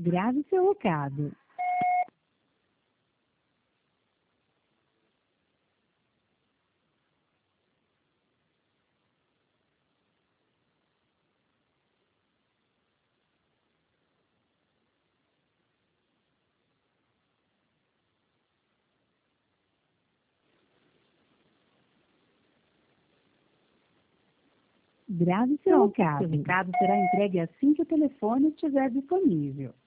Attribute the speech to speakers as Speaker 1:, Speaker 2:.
Speaker 1: Grave seu recado. Grave seu recado. Seu recado será entregue assim que o telefone estiver disponível.